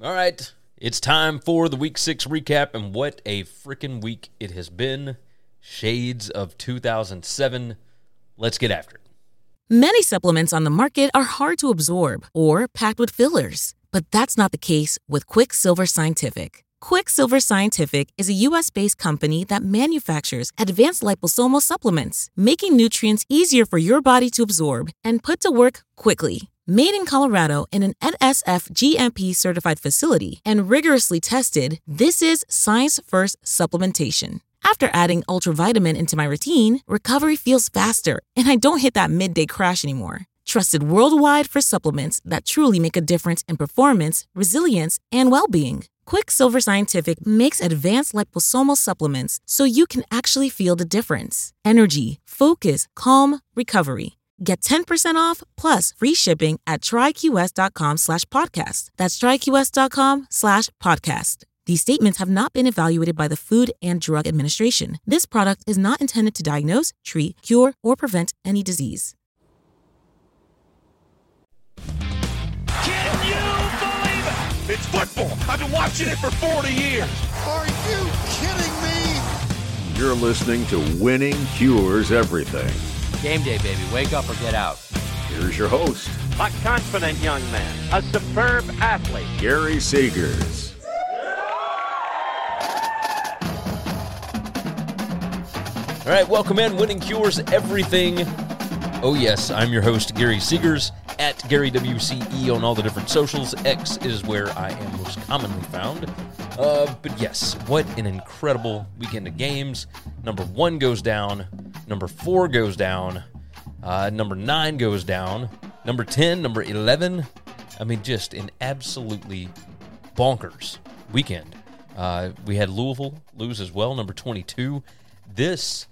All right, it's time for the Week 6 recap, and what a freaking week it has been. Shades of 2007. Let's get after it. Many supplements on the market are hard to absorb or packed with fillers, but that's not the case with Quicksilver Scientific. Quicksilver Scientific is a U.S.-based company that manufactures advanced liposomal supplements, making nutrients easier for your body to absorb and put to work quickly. Made in Colorado in an NSF GMP-certified facility and rigorously tested, this is science-first supplementation. After adding ultravitamin into my routine, recovery feels faster, and I don't hit that midday crash anymore. Trusted worldwide for supplements that truly make a difference in performance, resilience, and well-being. Quicksilver Scientific makes advanced liposomal supplements so you can actually feel the difference. Energy, focus, calm, recovery. Get 10% off plus free shipping at tryqs.com/podcast. That's tryqs.com/podcast. These statements have not been evaluated by the Food and Drug Administration. This product is not intended to diagnose, treat, cure, or prevent any disease. Can you believe it? It's football. I've been watching it for 40 years. Are you kidding me? You're listening to Winning Cures Everything. Game day, baby. Wake up or get out. Here's your host, a confident young man, a superb athlete, Gary Seegers. All right, welcome in. Winning Cures Everything. Oh, yes, I'm your host, Gary Seegers, at GaryWCE on all the different socials. X is where I am most commonly found. But yes, what an incredible weekend of games. Number 1 goes down. Number 4 goes down. Number 9 goes down. Number 10, number 11. I mean, just an absolutely bonkers weekend. We had Louisville lose as well, number 22. This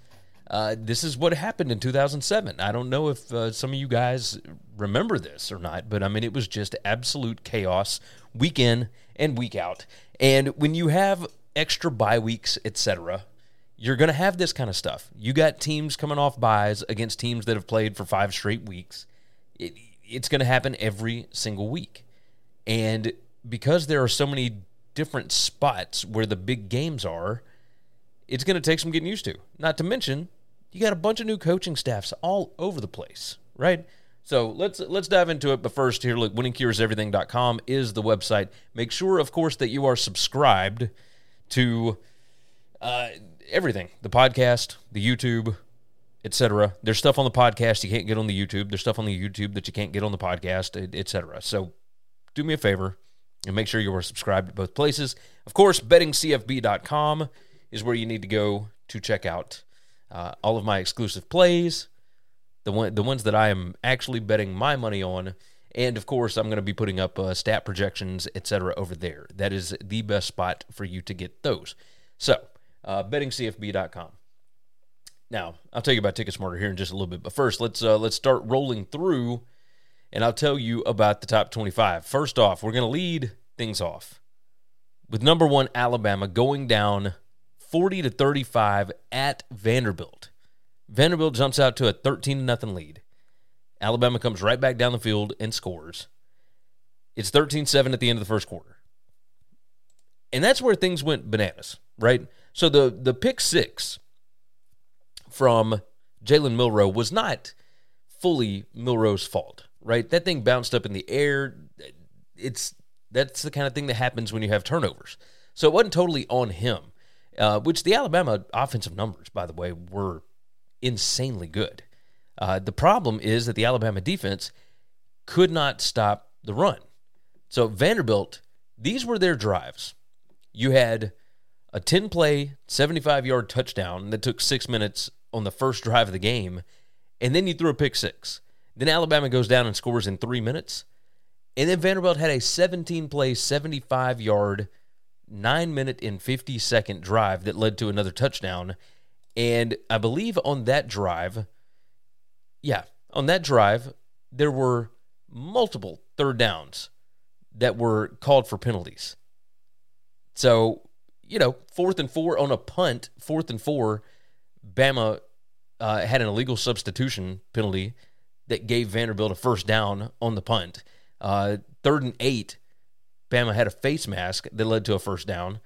is what happened in 2007. I don't know if some of you guys remember this or not, but I mean, it was just absolute chaos week in and week out. And when you have extra bye weeks, etc., you're going to have this kind of stuff. You got teams coming off byes against teams that have played for 5 straight weeks. It's going to happen every single week. And because there are so many different spots where the big games are, it's going to take some getting used to. Not to mention, you got a bunch of new coaching staffs all over the place, right? So let's dive into it. But first, here, look, winningcureseverything.com is the website. Make sure, of course, that you are subscribed to everything, the podcast, the YouTube, etc. There's stuff on the podcast you can't get on the YouTube. There's stuff on the YouTube that you can't get on the podcast, etc. So do me a favor and make sure you are subscribed to both places. Of course, bettingcfb.com is where you need to go to check out all of my exclusive plays, the ones that I am actually betting my money on. And, of course, I'm going to be putting up stat projections, etc. over there. That is the best spot for you to get those. So, bettingcfb.com. Now, I'll tell you about TicketSmarter here in just a little bit. But first, let's start rolling through, and I'll tell you about the top 25. First off, we're going to lead things off with number 1, Alabama, going down 40-35 at Vanderbilt. Vanderbilt jumps out to a 13-0 lead. Alabama comes right back down the field and scores. It's 13-7 at the end of the first quarter. And that's where things went bananas, right? So the pick 6 from Jalen Milroe was not fully Milroe's fault, right? That thing bounced up in the air. That's the kind of thing that happens when you have turnovers. So it wasn't totally on him, which the Alabama offensive numbers, by the way, were insanely good. The problem is that the Alabama defense could not stop the run. So Vanderbilt, these were their drives. You had a 10-play, 75-yard touchdown that took 6 minutes on the first drive of the game, and then you threw a pick 6. Then Alabama goes down and scores in 3 minutes, and then Vanderbilt had a 17-play, 75-yard, 9-minute and 50-second drive that led to another touchdown. And I believe on that drive, there were multiple third downs that were called for penalties. So, 4th and 4 on a punt, 4th and 4, Bama had an illegal substitution penalty that gave Vanderbilt a first down on the punt. 3rd and 8, Bama had a face mask that led to a first down.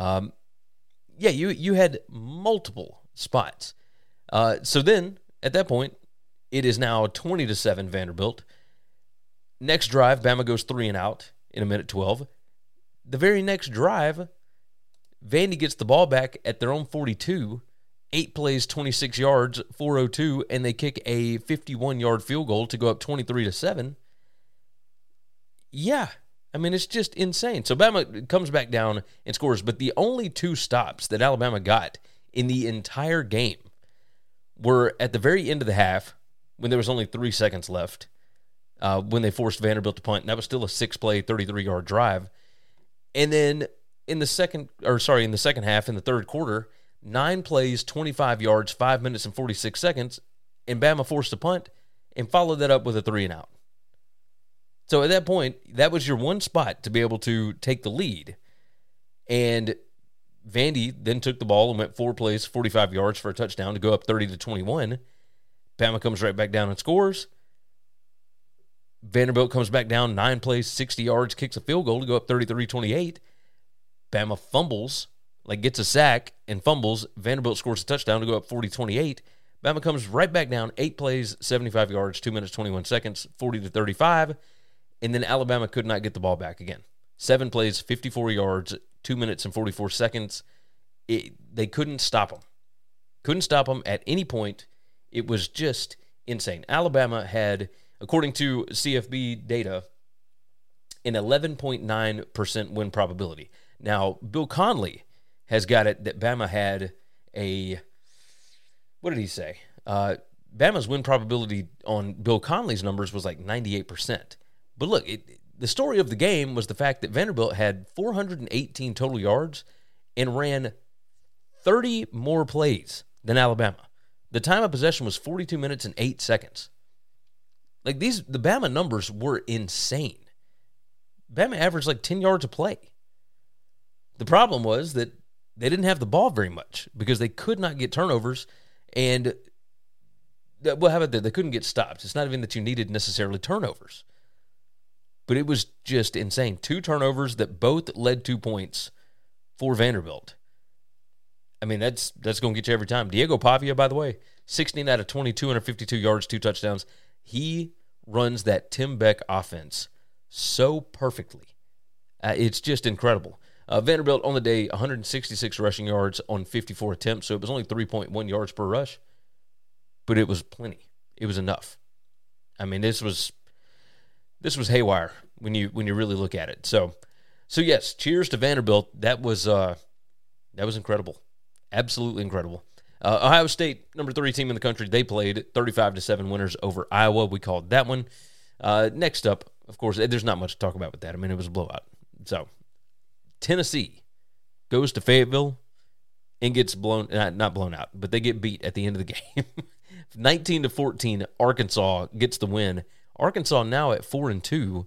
You had multiple spots. So then, at that point, it is now 20-7 Vanderbilt. Next drive, Bama goes 3 and out in a minute 12. The very next drive, Vandy gets the ball back at their own 42, 8 plays, 26 yards, 4:02, and they kick a 51-yard field goal to go up 23-7. Yeah, I mean, it's just insane. So Bama comes back down and scores, but the only 2 stops that Alabama got in the entire game were at the very end of the half when there was only 3 seconds left, when they forced Vanderbilt to punt. And that was still a 6-play, 33-yard drive. And then in the second half, in the third quarter, 9 plays, 25 yards, 5 minutes and 46 seconds, and Bama forced a punt and followed that up with a 3 and out. So at that point, that was your one spot to be able to take the lead. And Vandy then took the ball and went 4 plays, 45 yards for a touchdown to go up 30-21. Bama comes right back down and scores. Vanderbilt comes back down 9 plays, 60 yards, kicks a field goal to go up 33-28. Bama fumbles, gets a sack and fumbles. Vanderbilt scores a touchdown to go up 40-28. Bama comes right back down 8 plays, 75 yards, 2 minutes, 21 seconds, 40-35. And then Alabama could not get the ball back again. 7 plays, 54 yards, 2 minutes and 44 seconds. They couldn't stop them. Couldn't stop them at any point. It was just insane. Alabama had, according to CFB data, an 11.9% win probability. Now, Bill Conley has got it that Bama had what did he say? Bama's win probability on Bill Conley's numbers was 98%. But look, the story of the game was the fact that Vanderbilt had 418 total yards and ran 30 more plays than Alabama. The time of possession was 42 minutes and 8 seconds. The Bama numbers were insane. Bama averaged 10 yards a play. The problem was that they didn't have the ball very much because they could not get turnovers, and well, how about that? They couldn't get stops. It's not even that you needed necessarily turnovers. But it was just insane. 2 turnovers that both led 2 points for Vanderbilt. I mean, that's going to get you every time. Diego Pavia, by the way, 16 out of 20, 252 yards, 2 touchdowns. He runs that Tim Beck offense so perfectly. It's just incredible. Vanderbilt on the day, 166 rushing yards on 54 attempts, so it was only 3.1 yards per rush. But it was plenty. It was enough. I mean, this was haywire when you really look at it. So yes, cheers to Vanderbilt. That was incredible, absolutely incredible. Ohio State, number 3 team in the country, they played 35-7 winners over Iowa. We called that one. Next up, of course, there's not much to talk about with that. I mean, it was a blowout. So Tennessee goes to Fayetteville and gets not blown out, but they get beat at the end of the game. 19-14, Arkansas gets the win. Arkansas now at 4-2.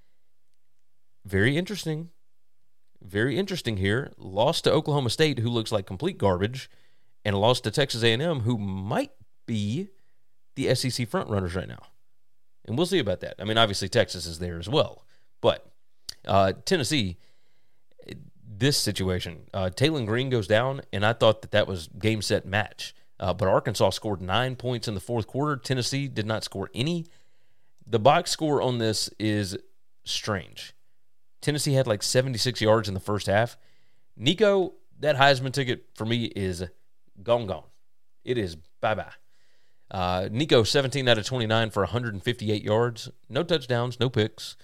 Very interesting. Very interesting here. Lost to Oklahoma State, who looks like complete garbage, and lost to Texas A&M, who might be the SEC frontrunners right now. And we'll see about that. I mean, obviously Texas is there as well. But Tennessee, this situation, Taylon Green goes down, and I thought that was game, set, match. But Arkansas scored 9 points in the fourth quarter. Tennessee did not score any. The box score on this is strange. Tennessee had 76 yards in the first half. Nico, that Heisman ticket for me is gone. It is bye-bye. Nico, 17 out of 29 for 158 yards. No touchdowns, no picks.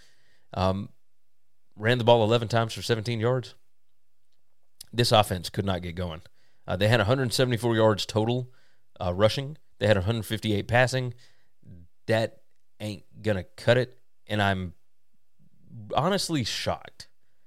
Ran the ball 11 times for 17 yards. This offense could not get going. They had 174 yards total rushing. They had 158 passing. That ain't going to cut it. And I'm honestly shocked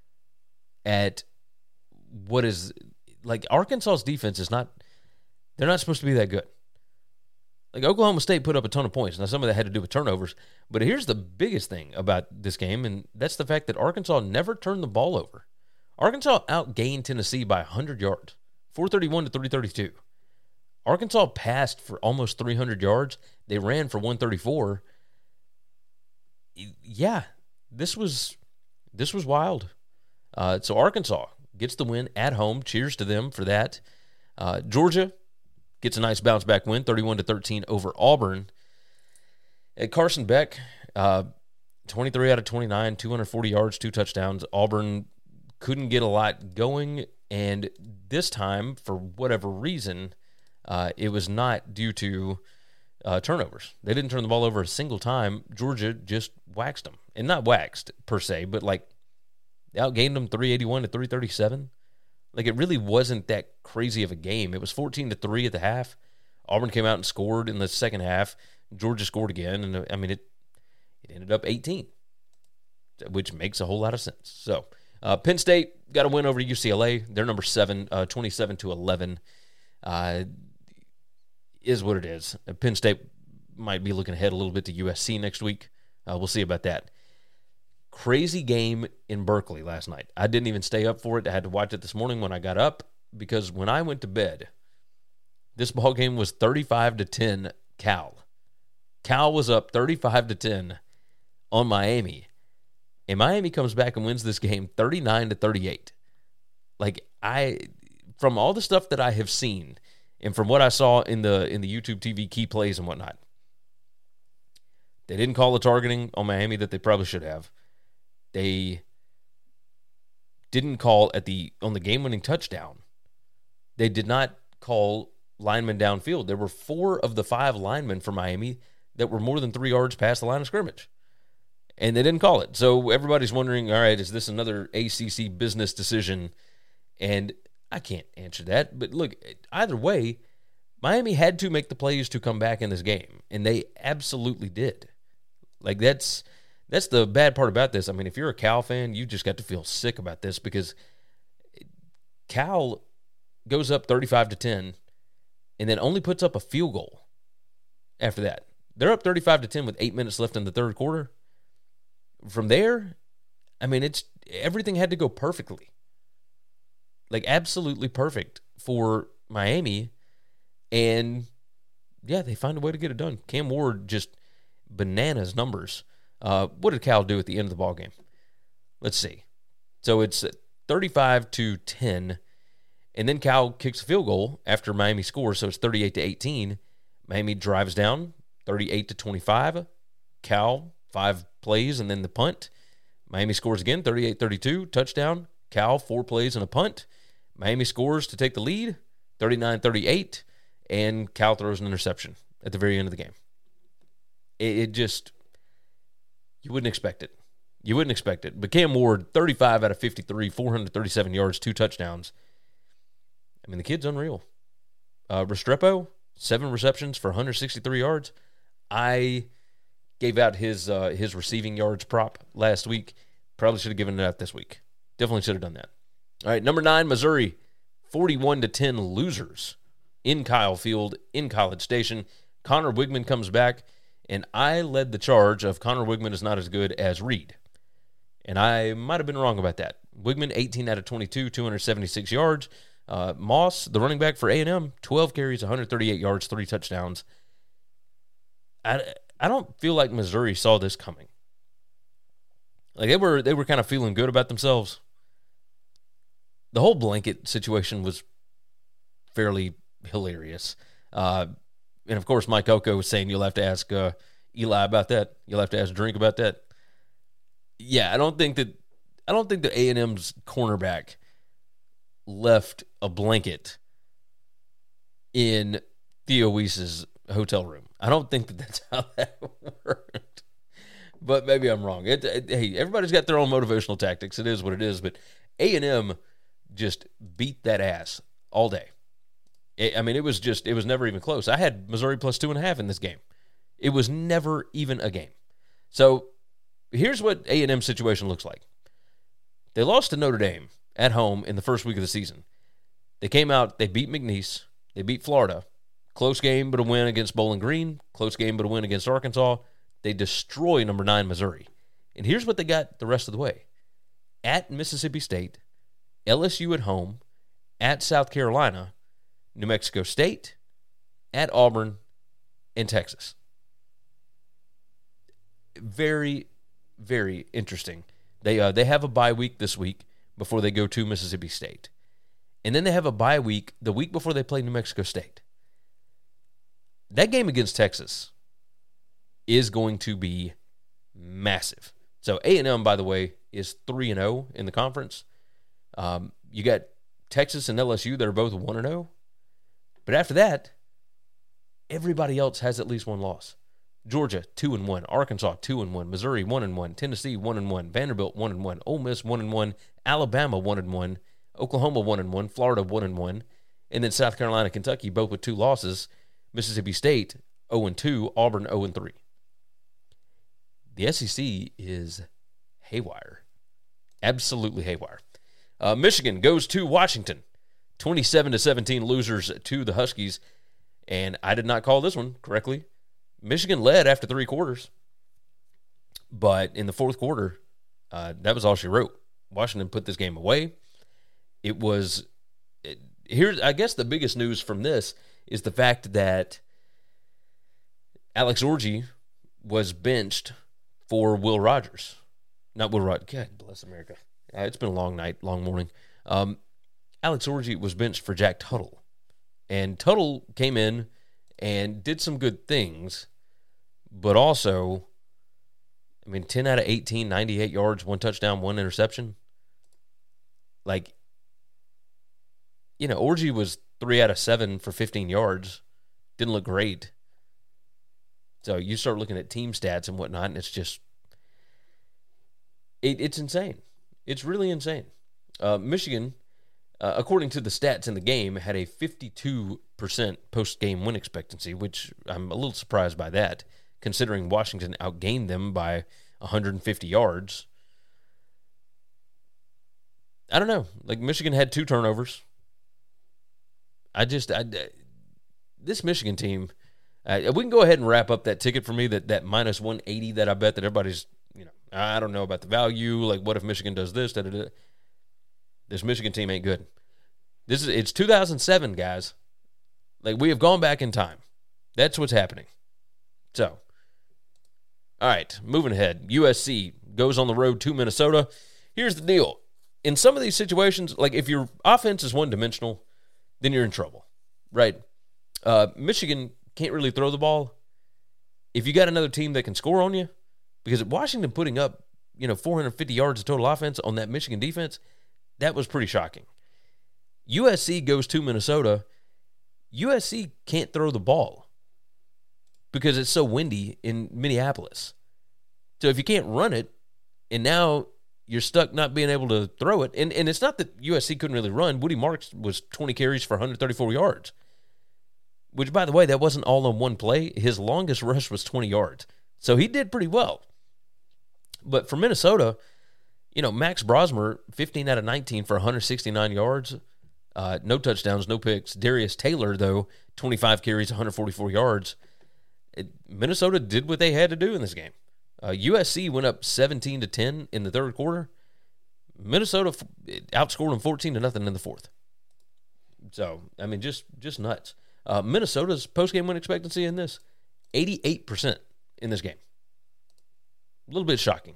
at what is, Arkansas's defense is not, they're not supposed to be that good. Oklahoma State put up a ton of points. Now, some of that had to do with turnovers. But here's the biggest thing about this game, and that's the fact that Arkansas never turned the ball over. Arkansas outgained Tennessee by 100 yards, 431 to 332. Arkansas passed for almost 300 yards. They ran for 134. Yeah, this was this was wild. So Arkansas gets the win at home. Cheers to them for that. Georgia gets a nice bounce-back win, 31-13 over Auburn. At Carson Beck, 23 out of 29, 240 yards, 2 touchdowns. Auburn couldn't get a lot going, and this time, for whatever reason, it was not due to turnovers. They didn't turn the ball over a single time. Georgia just waxed them. And not waxed, per se, but like outgained them 381-337. Like, it really wasn't that crazy of a game. It was 14-3 at the half. Auburn came out and scored in the second half. Georgia scored again, and I mean, it ended up 18, which makes a whole lot of sense. So, Penn State got a win over UCLA. They're number 7, 27-11. Is what it is. Penn State might be looking ahead a little bit to USC next week. We'll see about that. Crazy game in Berkeley last night. I didn't even stay up for it. I had to watch it this morning when I got up, because when I went to bed, this ball game was 35-10 Cal. Cal was up 35-10 on Miami, and Miami comes back and wins this game 39-38. Like, from all the stuff that I have seen, and from what I saw in the YouTube TV key plays and whatnot, they didn't call the targeting on Miami that they probably should have. They didn't call on the game-winning touchdown. They did not call linemen downfield. There were 4 of the 5 linemen for Miami that were more than 3 yards past the line of scrimmage, and they didn't call it. So everybody's wondering, all right, is this another ACC business decision? And I can't answer that. But look, either way, Miami had to make the plays to come back in this game, and they absolutely did. Like, that's the bad part about this. I mean, if you're a Cal fan, you just got to feel sick about this, because Cal goes up 35-10 and then only puts up a field goal after that. They're up 35-10 with 8 minutes left in the third quarter. From there, I mean, everything had to go perfectly. Like, absolutely perfect for Miami. And, yeah, they find a way to get it done. Cam Ward just bananas numbers. What did Cal do at the end of the ballgame? Let's see. So it's 35-10, and then Cal kicks a field goal after Miami scores, so it's 38-18. Miami drives down, 38-25. Cal, 5 plays and then the punt. Miami scores again, 38-32, touchdown. Cal, 4 plays and a punt. Miami scores to take the lead, 39-38, and Cal throws an interception at the very end of the game. It just, you wouldn't expect it. You wouldn't expect it. But Cam Ward, 35 out of 53, 437 yards, 2 touchdowns. I mean, the kid's unreal. Restrepo, 7 receptions for 163 yards. I gave out his receiving yards prop last week. Probably should have given it out this week. Definitely should have done that. All right, number 9, Missouri, 41-10 losers in Kyle Field in College Station. Connor Wigman comes back, and I led the charge of Connor Wigman is not as good as Reed. And I might have been wrong about that. Wigman, 18 out of 22, 276 yards. Moss, the running back for A&M, 12 carries, 138 yards, 3 touchdowns. I don't feel like Missouri saw this coming. Like, they were kind of feeling good about themselves. The whole blanket situation was fairly hilarious. And, of course, Mike Elko was saying you'll have to ask Eli about that. You'll have to ask Drink about that. Yeah, I don't think that A&M's cornerback left a blanket in Theo Weiss's hotel room. I don't think that's how that worked. But maybe I'm wrong. Hey, everybody's got their own motivational tactics. It is what it is. But A&M just beat that ass all day. I mean, it was never even close. I had Missouri plus 2.5 in this game. It was never even a game. So here's what A&M's situation looks like. They lost to Notre Dame at home in the first week of the season. They came out, they beat McNeese, they beat Florida. Close game, but a win against Bowling Green. Close game, but a win against Arkansas. They destroy number 9 Missouri. And here's what they got the rest of the way. At Mississippi State, LSU at home, at South Carolina, New Mexico State, at Auburn, and Texas. Very, very interesting They have a bye week this week before they go to Mississippi State. And then they have a bye week the week before they play New Mexico State. That game against Texas is going to be massive. So A&M, by the way, is 3-0 in the conference. You got Texas and LSU that are both 1-0. But after that, everybody else has at least one loss. Georgia, 2-1. Arkansas, 2-1. Missouri, 1-1. Tennessee, 1-1. Vanderbilt, 1-1. Ole Miss, 1-1. Alabama, 1-1. Oklahoma, 1-1. Florida, 1-1. And then South Carolina, Kentucky, both with 2 losses. Mississippi State, 0-2. Auburn, 0-3. The SEC is haywire. Absolutely haywire. Michigan goes to Washington. 27-17 losers to the Huskies. And I did not call this one correctly. Michigan led after 3 quarters. But in the fourth quarter, that was all she wrote. Washington put this game away. Here's, I guess, the biggest news from this is the fact that Alex Orji was benched for Will Rogers. Not Will Rogers. God bless America. It's been a long night, long morning. Alex Orji was benched for Jack Tuttle. And Tuttle came in and did some good things, but also, 10 out of 18, 98 yards, 1 touchdown, 1 interception. Orji was 3 out of 7 for 15 yards. Didn't look great. So you start looking at team stats and whatnot, and it's just, it's insane. It's really insane. Michigan, according to the stats in the game, had a 52% post-game win expectancy, which I'm a little surprised by that, considering Washington outgained them by 150 yards. I don't know. Michigan had 2 turnovers. This Michigan team, we can go ahead and wrap up that ticket for me, that minus 180 that I bet that everybody's, I don't know about the value. What if Michigan does this? Da-da-da. This Michigan team ain't good. It's 2007, guys. We have gone back in time. That's what's happening. So, all right, moving ahead. USC goes on the road to Minnesota. Here's the deal. In some of these situations, if your offense is one-dimensional, then you're in trouble, right? Michigan can't really throw the ball. If you got another team that can score on you, because Washington putting up, 450 yards of total offense on that Michigan defense, that was pretty shocking. USC goes to Minnesota. USC can't throw the ball because it's so windy in Minneapolis. So if you can't run it, and now you're stuck not being able to throw it, and it's not that USC couldn't really run. Woody Marks was 20 carries for 134 yards, which, by the way, that wasn't all on one play. His longest rush was 20 yards. So he did pretty well. But for Minnesota, Max Brosmer, 15 out of 19 for 169 yards. No touchdowns, no picks. Darius Taylor, though, 25 carries, 144 yards. Minnesota did what they had to do in this game. USC went up 17-10 in the third quarter. Minnesota outscored them 14-0 in the fourth. So, just nuts. Minnesota's post-game win expectancy in this, 88% in this game. A little bit shocking.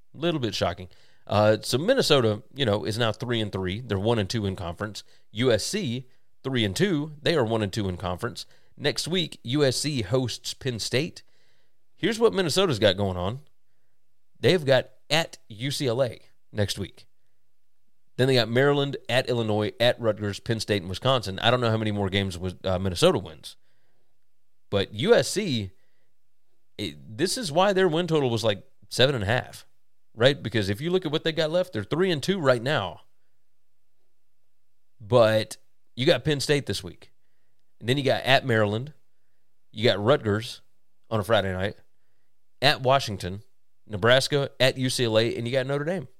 So Minnesota, is now 3-3. They're 1-2 in conference. USC 3-2. They are 1-2 in conference. Next week, USC hosts Penn State. Here's what Minnesota's got going on. They've got at UCLA next week. Then they got Maryland, at Illinois, at Rutgers, Penn State, and Wisconsin. I don't know how many more games Minnesota wins. But USC, this is why their win total was 7.5, right? Because if you look at what they got left, they're 3-2 right now. But you got Penn State this week. And then you got at Maryland. You got Rutgers on a Friday night. At Washington, Nebraska, at UCLA, and you got Notre Dame.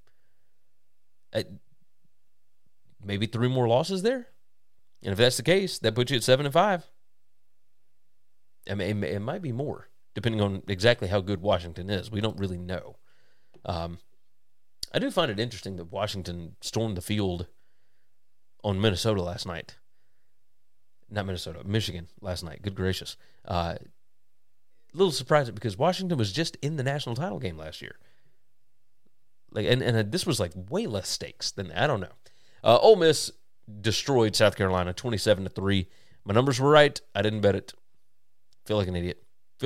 Maybe 3 more losses there? And if that's the case, that puts you at 7-5. It might be more, depending on exactly how good Washington is. We don't really know. I do find it interesting that Washington stormed the field on Minnesota last night. Not Minnesota, Michigan last night. Good gracious. A little surprised because Washington was just in the national title game last year. And this was like way less stakes than that. I don't know. Ole Miss destroyed South Carolina 27-3. My numbers were right. I didn't bet it. Feel like an idiot.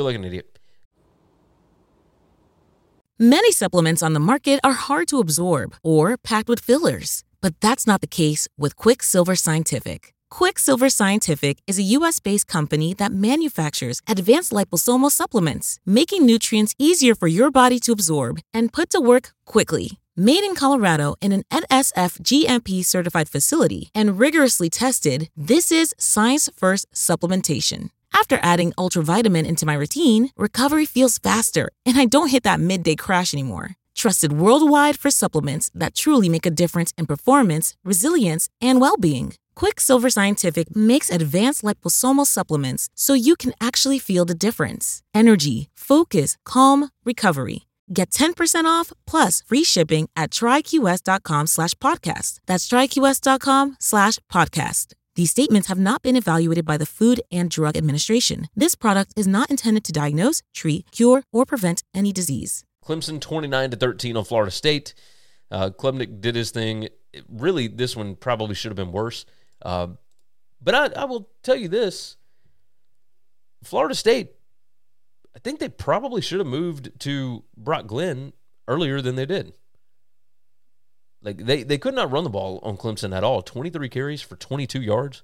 Many supplements on the market are hard to absorb or packed with fillers, but that's not the case with Quicksilver Scientific. Quicksilver Scientific is a U.S.-based company that manufactures advanced liposomal supplements, making nutrients easier for your body to absorb and put to work quickly. Made in Colorado in an NSF GMP-certified facility and rigorously tested, this is science-first supplementation. After adding Ultravitamin into my routine, recovery feels faster, and I don't hit that midday crash anymore. Trusted worldwide for supplements that truly make a difference in performance, resilience, and well-being. Quicksilver Scientific makes advanced liposomal supplements so you can actually feel the difference. Energy, focus, calm, recovery. Get 10% off plus free shipping at tryqs.com/podcast. That's tryqs.com/podcast. These statements have not been evaluated by the Food and Drug Administration. This product is not intended to diagnose, treat, cure, or prevent any disease. Clemson 29-13 on Florida State. Klubnik did his thing. Really, this one probably should have been worse. But I will tell you this. Florida State, I think they probably should have moved to Brock Glenn earlier than they did. Like they could not run the ball on Clemson at all. 23 carries for 22 yards.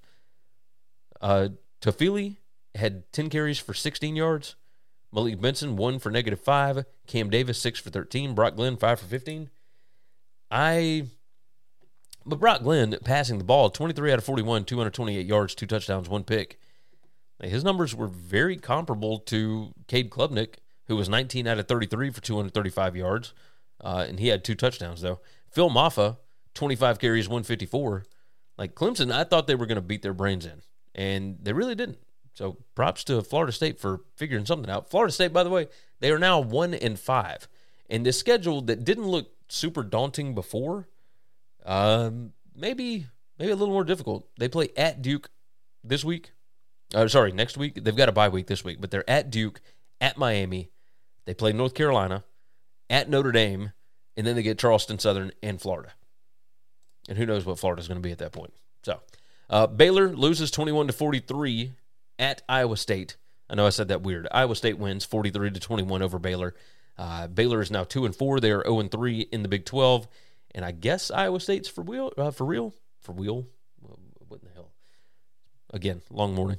Tofili had 10 carries for 16 yards. Malik Benson, 1 for -5. Cam Davis, 6 for 13. Brock Glenn, 5 for 15. But Brock Glenn passing the ball, 23 out of 41, 228 yards, 2 touchdowns, 1 pick. His numbers were very comparable to Cade Klubnik, who was 19 out of 33 for 235 yards, and he had 2 touchdowns, though. Phil Maffa, 25 carries, 154. Like, Clemson, I thought they were going to beat their brains in, and they really didn't. So props to Florida State for figuring something out. Florida State, by the way, they are now 1-5. And this schedule that didn't look super daunting before, maybe a little more difficult. They play at Duke this week. Next week. They've got a bye week this week, but they're at Duke, at Miami. They play North Carolina, at Notre Dame, and then they get Charleston Southern and Florida. And who knows what Florida's going to be at that point. So, Baylor loses 21-43 at Iowa State. I know I said that weird. Iowa State wins 43-21 over Baylor. Baylor is now 2-4. They are 0-3 in the Big 12. And I guess Iowa State's for real? What in the hell? Again, long morning.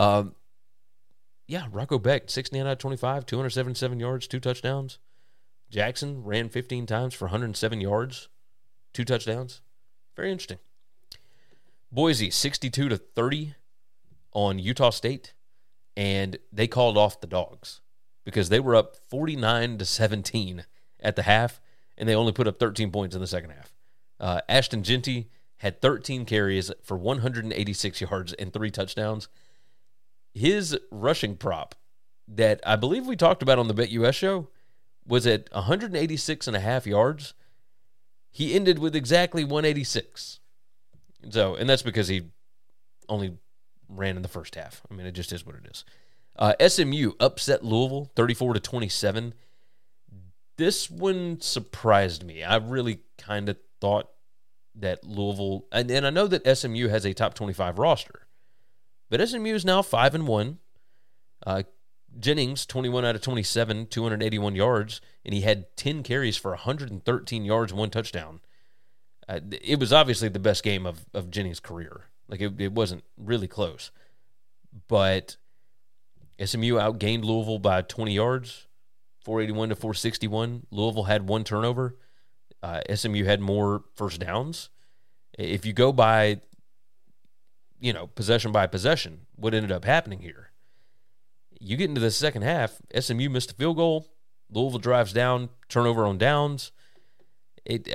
Rocco Beck, 69 out of 25, 277 yards, 2 touchdowns. Jackson ran 15 times for 107 yards, 2 touchdowns. Very interesting. Boise, 62-30 on Utah State, and they called off the Dogs because they were up 49-17 at the half, and they only put up 13 points in the second half. Ashton Genty had 13 carries for 186 yards and 3 touchdowns. His rushing prop that I believe we talked about on the BetUS show was at 186.5 yards. He ended with exactly 186. So, and that's because he only ran in the first half. I mean, it just is what it is. SMU upset Louisville 34-27. This one surprised me. I really kind of thought that Louisville, and I know that SMU has a top 25 roster, but SMU is now 5-1. Jennings, 21 out of 27, 281 yards, and he had 10 carries for 113 yards, 1 touchdown. It was obviously the best game of Jennings' career. Like, it wasn't really close. But SMU outgained Louisville by 20 yards, 481-461. Louisville had 1 turnover. SMU had more first downs. If you go by, possession by possession, what ended up happening here? You get into the second half, SMU missed a field goal. Louisville drives down, turnover on downs. It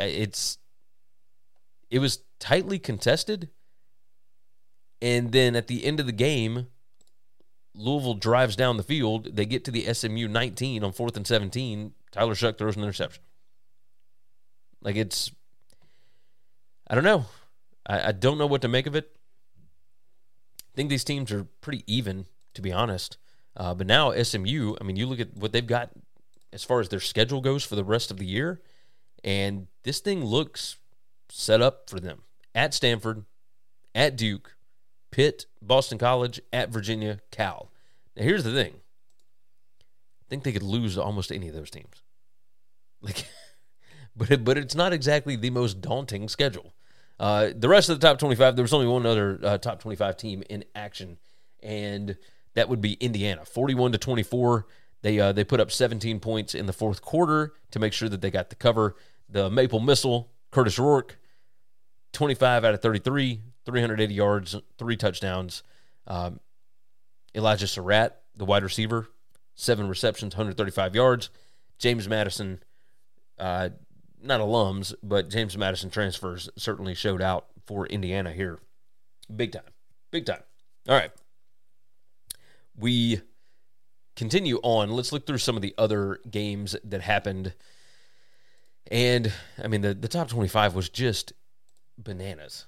was tightly contested. And then at the end of the game, Louisville drives down the field. They get to the SMU 19 on 4th and 17. Tyler Shuck throws an interception. Like, I don't know. I don't know what to make of it. I think these teams are pretty even, to be honest. But now SMU, I mean, you look at what they've got as far as their schedule goes for the rest of the year, And this thing looks set up for them. At Stanford, at Duke, Pitt, Boston College, at Virginia, Cal. Now, here's the thing. I think they could lose to almost any of those teams. But it's not exactly the most daunting schedule. The rest of the top 25, there was only one other top 25 team in action, and that would be Indiana. 41-24. They put up 17 points in the fourth quarter to make sure that they got the cover. The Maple Missile, Curtis Rourke, 25 out of 33, 380 yards, 3 touchdowns. Elijah Surratt, the wide receiver, 7 receptions, 135 yards. James Madison, not alums, but James Madison transfers certainly showed out for Indiana here. Big time. Big time. All right. We continue on. Let's look through some of the other games that happened. And, I mean, the top 25 was just bananas.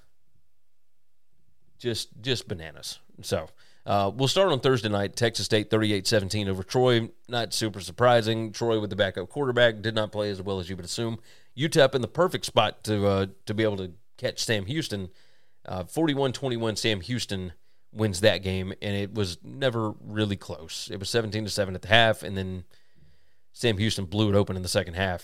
Just bananas. So, we'll start on Thursday night. Texas State 38-17 over Troy. Not super surprising. Troy with the backup quarterback did not play as well as you would assume. UTEP in the perfect spot to be able to catch Sam Houston. 41-21, Sam Houston wins that game, and it was never really close. It was 17-7 at the half, and then Sam Houston blew it open in the second half.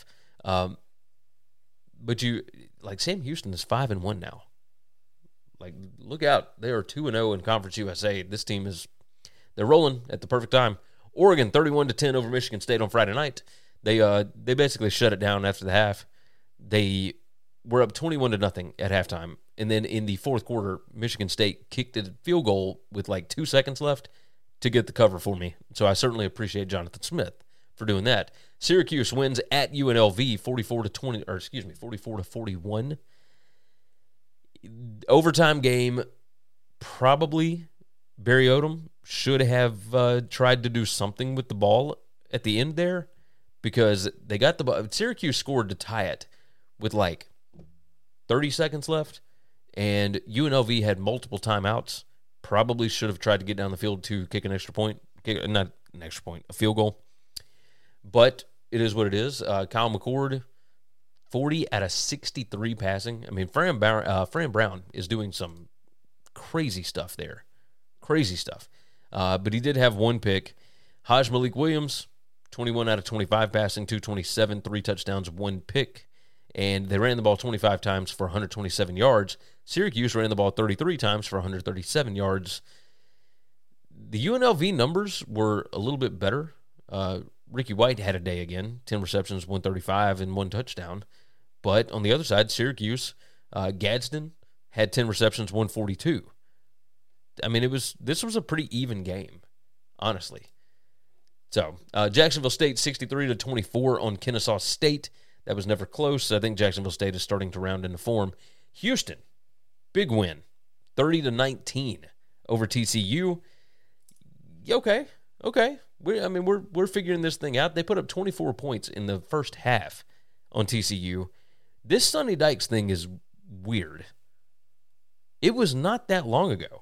But Sam Houston is 5-1 now. Look out. They are 2-0 in Conference USA. This team they're rolling at the perfect time. Oregon 31-10 over Michigan State on Friday night. They basically shut it down after the half. They were up 21-0 at halftime. And then in the fourth quarter, Michigan State kicked a field goal with 2 seconds left to get the cover for me. So I certainly appreciate Jonathan Smith for doing that. Syracuse wins at UNLV 44-41. Overtime game, probably Barry Odom should have tried to do something with the ball at the end there, because they got the ball. Syracuse scored to tie it with 30 seconds left, and UNLV had multiple timeouts. Probably should have tried to get down the field to kick an extra point. Not an extra point, a field goal. But it is what it is. Kyle McCord, 40 out of 63 passing. I mean, Fran Brown is doing some crazy stuff there. Crazy stuff. But he did have one pick. Haj Malik Williams, 21 out of 25 passing, 227, 3 touchdowns, 1 pick. And they ran the ball 25 times for 127 yards. Syracuse ran the ball 33 times for 137 yards. The UNLV numbers were a little bit better. Ricky White had a day again, 10 receptions, 135, and 1 touchdown. But on the other side, Syracuse, Gadsden had 10 receptions, 142. I mean, this was a pretty even game, honestly. So, Jacksonville State 63-24 on Kennesaw State. That was never close. I think Jacksonville State is starting to round into form. Houston, big win, 30-19 over TCU. Okay. We're figuring this thing out. They put up 24 points in the first half on TCU. This Sonny Dykes thing is weird. It was not that long ago.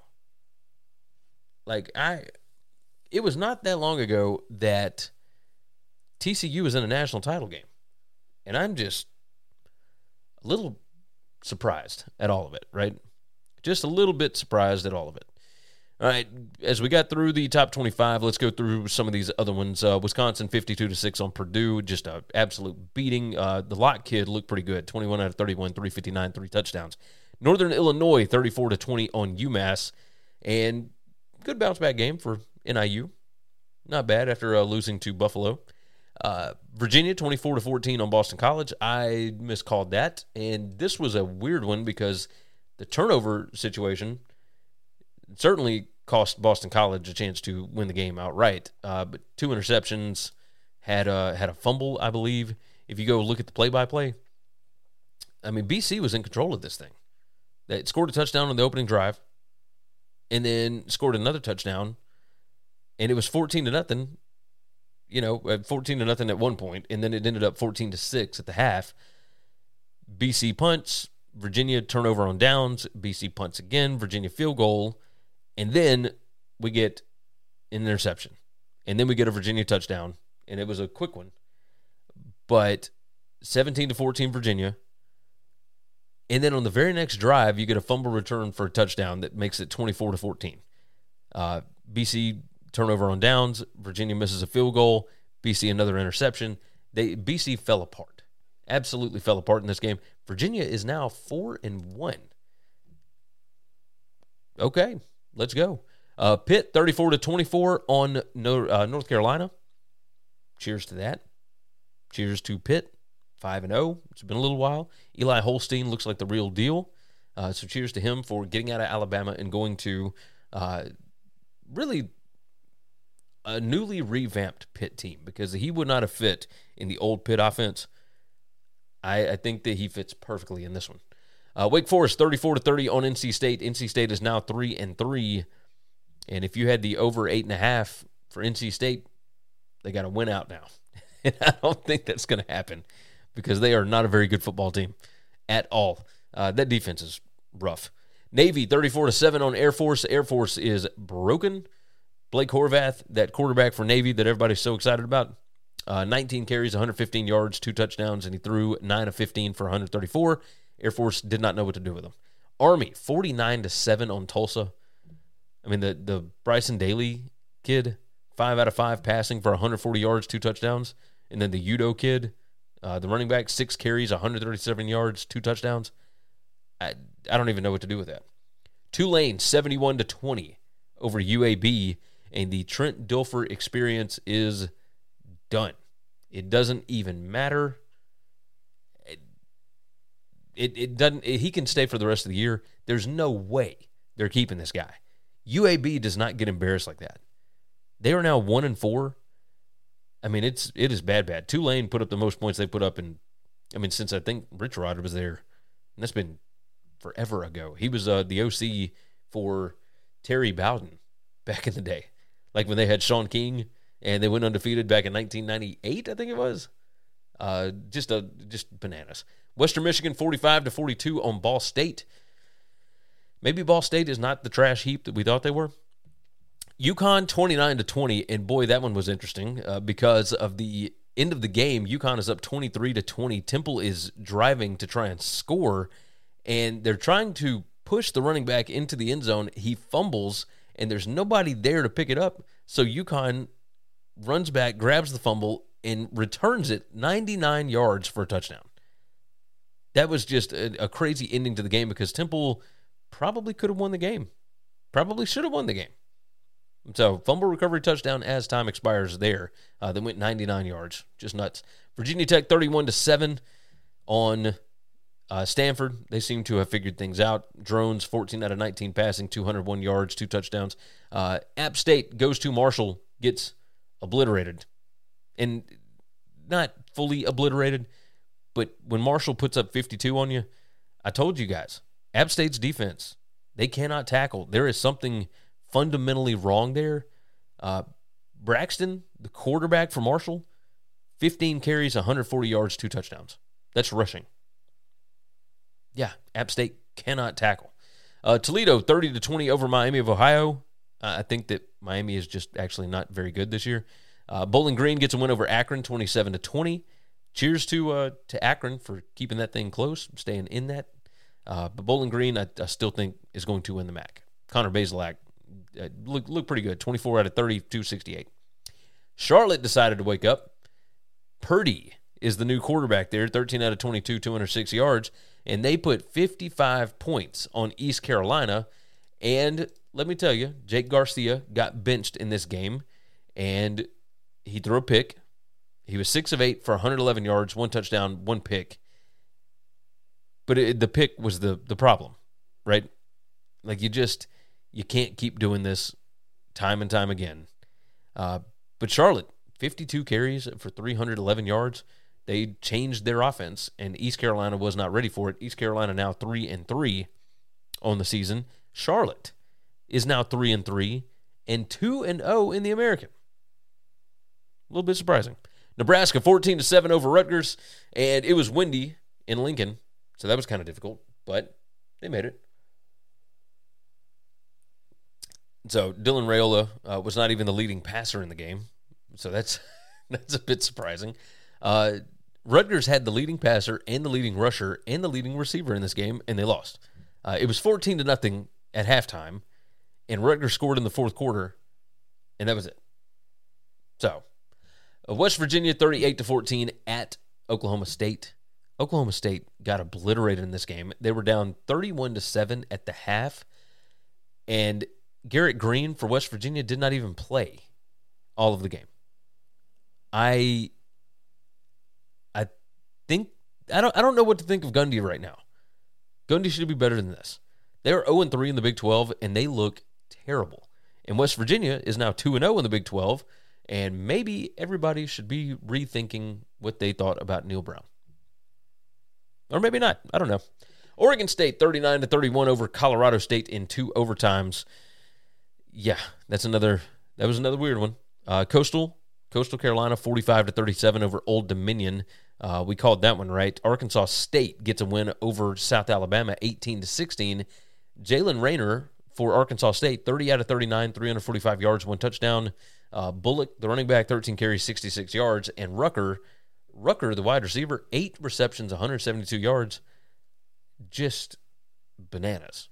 It was not that long ago that TCU was in a national title game. And I'm just a little surprised at all of it, right? Just a little bit surprised at all of it. All right, as we got through the top 25, let's go through some of these other ones. Wisconsin 52-6 on Purdue, just an absolute beating. The Lott kid looked pretty good, 21 out of 31, 359, 3 touchdowns. Northern Illinois 34-20 on UMass, and good bounce back game for NIU. Not bad after losing to Buffalo. Virginia 24-14 on Boston College. I miscalled that, and this was a weird one because the turnover situation certainly cost Boston College a chance to win the game outright. But 2 interceptions, had a fumble, I believe. If you go look at the play-by-play, I mean, BC was in control of this thing. They scored a touchdown on the opening drive, and then scored another touchdown, and it was 14-0. 14-0 at one point, and then it ended up 14-6 at the half. BC punts, Virginia turnover on downs, BC punts again, Virginia field goal, and then we get an interception. And then we get a Virginia touchdown, and it was a quick one. But 17-14 Virginia. And then on the very next drive, you get a fumble return for a touchdown that makes it 24-14. BC turnover on downs. Virginia misses a field goal. BC another interception. BC fell apart. Absolutely fell apart in this game. Virginia is now 4-1. Okay, let's go. Pitt 34-24 on North Carolina. Cheers to that. Cheers to Pitt. 5-0. It's been a little while. Eli Holstein looks like the real deal. So cheers to him for getting out of Alabama and going to really a newly revamped Pitt team, because he would not have fit in the old Pitt offense. I think that he fits perfectly in this one. Wake Forest 34-30 on NC State. NC State is now 3-3. And if you had the over 8.5 for NC State, they got to win out now. And I don't think that's going to happen, because they are not a very good football team at all. That defense is rough. Navy 34-7 on Air Force. Air Force is broken. Blake Horvath, that quarterback for Navy that everybody's so excited about, 19 carries, 115 yards, 2 touchdowns, and he threw 9 of 15 for 134. Air Force did not know what to do with him. Army 49-7 on Tulsa. I mean, the Bryson Daly kid, 5 out of 5 passing for 140 yards, 2 touchdowns. And then the Udo kid, the running back, 6 carries, 137 yards, 2 touchdowns. I don't even know what to do with that. Tulane 71-20 over UAB, and the Trent Dilfer experience is done. It doesn't even matter. It doesn't. He can stay for the rest of the year. There's no way they're keeping this guy. UAB does not get embarrassed like that. They are now 1-4. I mean, it is bad. Tulane put up the most points they put up since I think Rich Rod was there. And that's been forever ago. He was the OC for Terry Bowden back in the day. Like when they had Sean King and they went undefeated back in 1998, I think it was. Just bananas. Western Michigan 45-42 on Ball State. Maybe Ball State is not the trash heap that we thought they were. UConn 29-20, and boy, that one was interesting because of the end of the game. UConn is up 23-20. Temple is driving to try and score, and they're trying to push the running back into the end zone. He fumbles, and there's nobody there to pick it up. So UConn runs back, grabs the fumble, and returns it 99 yards for a touchdown. That was just a crazy ending to the game, because Temple probably could have won the game. Probably should have won the game. So, fumble recovery touchdown as time expires there. They went 99 yards. Just nuts. Virginia Tech 31-7 on Stanford. They seem to have figured things out. Drones 14 out of 19 passing, 201 yards, 2 touchdowns. App State goes to Marshall, gets obliterated. And not fully obliterated, but when Marshall puts up 52 on you, I told you guys, App State's defense, they cannot tackle. There is something fundamentally wrong there. Braxton, the quarterback for Marshall, 15 carries, 140 yards, 2 touchdowns. That's rushing. Yeah, App State cannot tackle. Toledo 30-20 over Miami of Ohio. I think that Miami is just actually not very good this year. Bowling Green gets a win over Akron, 27-20. Cheers to Akron for keeping that thing close, staying in that. But Bowling Green, I still think, is going to win the MAC. Connor Bazelak looked pretty good, 24 out of 30, 268. Charlotte decided to wake up. Purdy is the new quarterback there, 13 out of 22, 206 yards, and they put 55 points on East Carolina. And let me tell you, Jake Garcia got benched in this game, and he threw a pick. He was 6 of 8 for 111 yards, 1 touchdown, 1 pick. But the pick was the problem, right? Like you can't keep doing this time and time again. But Charlotte, 52 carries for 311 yards. They changed their offense, and East Carolina was not ready for it. East Carolina now 3-3 on the season. Charlotte is now 3-3 and 2-0 in the American. A little bit surprising. Nebraska 14-7 over Rutgers, and it was windy in Lincoln, so that was kind of difficult, but they made it. So Dylan Raiola was not even the leading passer in the game, so that's a bit surprising. Rutgers had the leading passer and the leading rusher and the leading receiver in this game, and they lost. It was 14-0 at halftime, and Rutgers scored in the fourth quarter, and that was it. So, West Virginia 38-14 at Oklahoma State. Oklahoma State got obliterated in this game. They were down 31-7 at the half, and Garrett Green for West Virginia did not even play all of the game. I don't know what to think of Gundy right now. Gundy should be better than this. They are 0-3 in the Big 12, and they look terrible. And West Virginia is now 2-0 in the Big 12, and maybe everybody should be rethinking what they thought about Neil Brown. Or maybe not. I don't know. Oregon State 39-31 over Colorado State in 2 overtimes. Yeah, that was another weird one. Coastal Carolina 45-37 over Old Dominion. We called that one right. Arkansas State gets a win over South Alabama 18-16. Jalen Raynor for Arkansas State 30 out of 39, 345 yards, 1 touchdown. Bullock, the running back, 13 carries, 66 yards, and Rucker, the wide receiver, 8 receptions, 172 yards. Just bananas.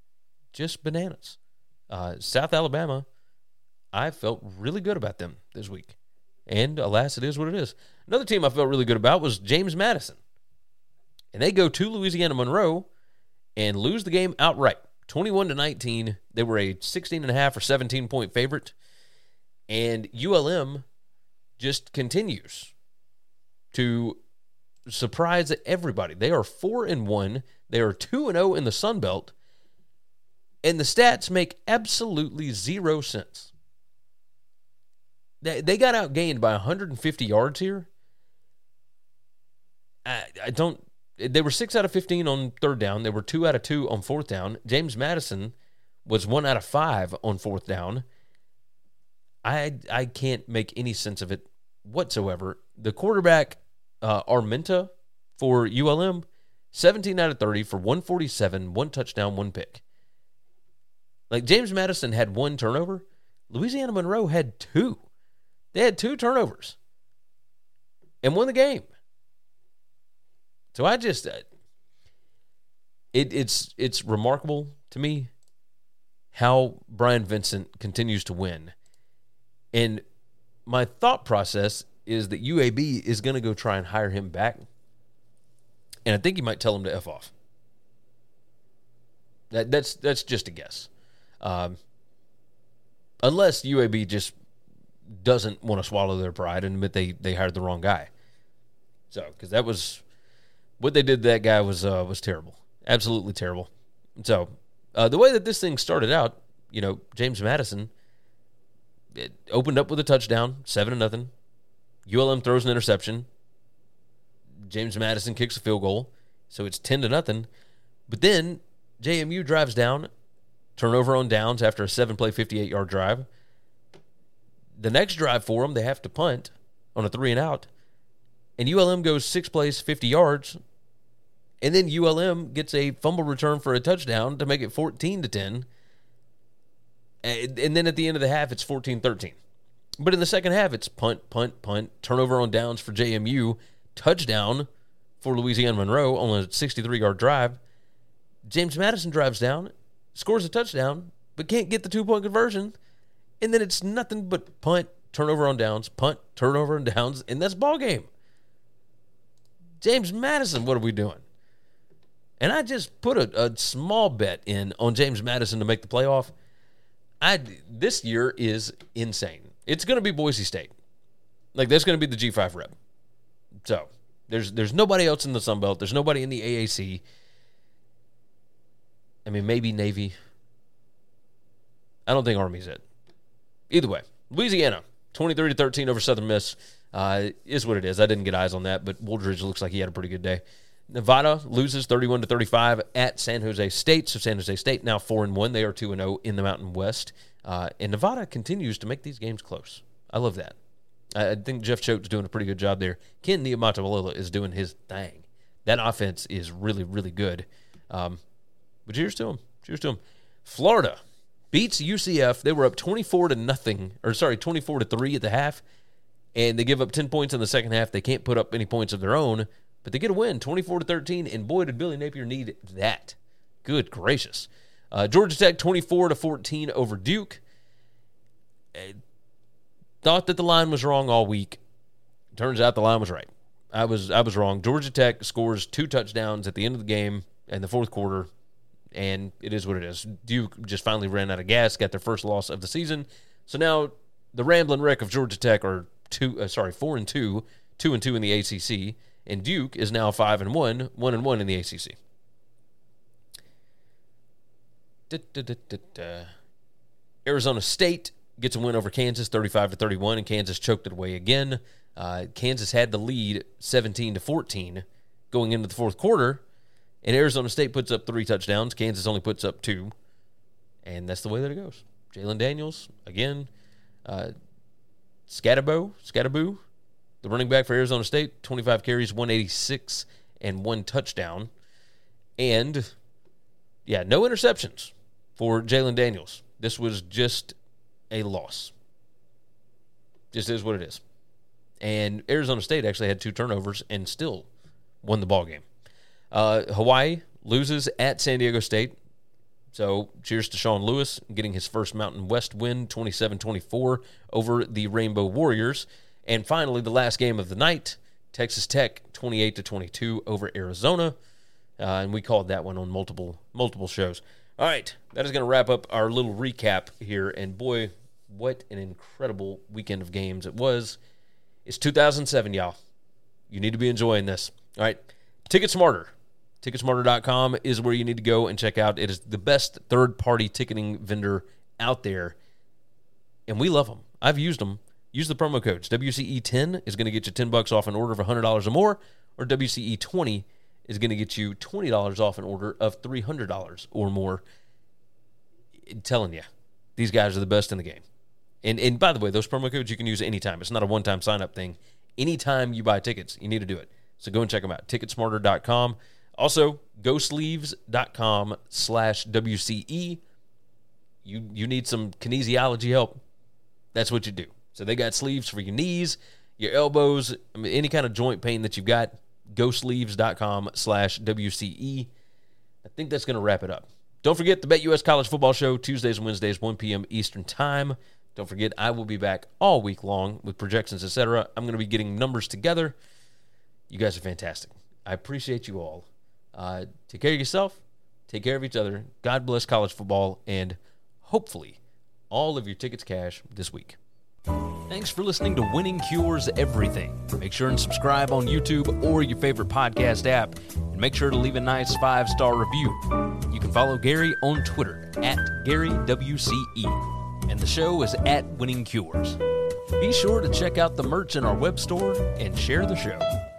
South Alabama, I felt really good about them this week. And alas, it is what it is. Another team I felt really good about was James Madison. And they go to Louisiana Monroe and lose the game outright. 21-19. They were a 16.5 or 17-point favorite. And ULM just continues to surprise everybody. They are 4-1. They are 2-0 in the Sun Belt. And the stats make absolutely zero sense. They got outgained by 150 yards here. They were 6 out of 15 on third down. They were 2 out of 2 on fourth down. James Madison was 1 out of 5 on fourth down. I can't make any sense of it whatsoever. The quarterback, Armenta for ULM, 17 out of 30 for 147, 1 touchdown, 1 pick. Like, James Madison had 1 turnover. Louisiana Monroe had 2. They had 2 turnovers and won the game. So I just, it's remarkable to me how Brian Vincent continues to win. And my thought process is that UAB is going to go try and hire him back. And I think he might tell him to F off. That's just a guess. Unless UAB just doesn't want to swallow their pride and admit they hired the wrong guy. So, because that was what they did to that guy was terrible. Absolutely terrible. So, the way that this thing started out, James Madison, it opened up with a touchdown, 7-0. ULM throws an interception. James Madison kicks a field goal, so it's 10-0. But then JMU drives down, turnover on downs after a 7-play, 58-yard drive. The next drive for them, they have to punt on a 3-and-out. And ULM goes 6 plays, 50 yards. And then ULM gets a fumble return for a touchdown to make it 14-10. And then at the end of the half, it's 14-13. But in the second half, it's punt, turnover on downs for JMU, touchdown for Louisiana Monroe on a 63-yard drive. James Madison drives down, scores a touchdown, but can't get the 2-point conversion. And then it's nothing but punt, turnover on downs, and that's ball game. James Madison, what are we doing? And I just put a small bet in on James Madison to make the playoff. This year is insane. It's going to be Boise State. Like, that's going to be the G5 rep. So, there's nobody else in the Sun Belt. There's nobody in the AAC. I mean, maybe Navy. I don't think Army's it. Either way, Louisiana, 23-13 over Southern Miss is what it is. I didn't get eyes on that, but Wooldridge looks like he had a pretty good day. Nevada loses 31-35 at San Jose State. So San Jose State now 4-1. They are 2-0 in the Mountain West. And Nevada continues to make these games close. I love that. I think Jeff Choate's doing a pretty good job there. Ken Niumatalolo is doing his thing. That offense is really, really good. But cheers to him. Cheers to him. Florida beats UCF. They were up 24-3 at the half. and they give up 10 points in the second half. They can't put up any points of their own, but they get a win, 24-13, and boy, did Billy Napier need that. Good gracious. Georgia Tech, 24-14 over Duke. Thought that the line was wrong all week. Turns out the line was right. I was wrong. Georgia Tech scores 2 touchdowns at the end of the game in the fourth quarter, and it is what it is. Duke just finally ran out of gas, got their first loss of the season. So now the Ramblin' Wreck of Georgia Tech are 4-2, 2-2 in the ACC, and Duke is now 5-1, 1-1 in the ACC. Arizona State gets a win over Kansas, 35-31, and Kansas choked it away again. Kansas had the lead 17-14 going into the fourth quarter, and Arizona State puts up 3 touchdowns. Kansas only puts up 2, and that's the way that it goes. Jalen Daniels, again. Scatterbo, the running back for Arizona State, 25 carries, 186, and 1 touchdown. And, yeah, no interceptions for Jalen Daniels. This was just a loss. Just is what it is. And Arizona State actually had 2 turnovers and still won the ballgame. Hawaii loses at San Diego State. So cheers to Sean Lewis getting his first Mountain West win, 27-24 over the Rainbow Warriors. And finally, the last game of the night, Texas Tech 28-22 over Arizona. And we called that one on multiple shows. All right, that is going to wrap up our little recap here. And boy, what an incredible weekend of games it was. It's 2007, y'all. You need to be enjoying this. All right, Ticket Smarter. Ticketsmarter.com is where you need to go and check out. It is the best third-party ticketing vendor out there, and we love them. I've used them. Use the promo codes. WCE10 is going to get you $10 off an order of $100 or more, or WCE20 is going to get you $20 off an order of $300 or more. I'm telling you, these guys are the best in the game. And by the way, those promo codes you can use anytime. It's not a one-time sign-up thing. Anytime you buy tickets, you need to do it. So go and check them out. Ticketsmarter.com. Also, GoSleeves.com/WCE. You need some kinesiology help. That's what you do. So they got sleeves for your knees, your elbows, any kind of joint pain that you've got. GoSleeves.com/WCE. I think that's going to wrap it up. Don't forget the BetUS College Football Show, Tuesdays and Wednesdays, 1 p.m. Eastern Time. Don't forget, I will be back all week long with projections, etc. I'm going to be getting numbers together. You guys are fantastic. I appreciate you all. Take care of yourself. Take care of each other. God bless college football, and hopefully all of your tickets cash this week. Thanks for listening to Winning Cures Everything. Make sure and subscribe on YouTube or your favorite podcast app, and make sure to leave a nice 5-star review. You can follow Gary on Twitter @GaryWCE, and the show is @Winning Cures. Be sure to check out the merch in our web store and share the show.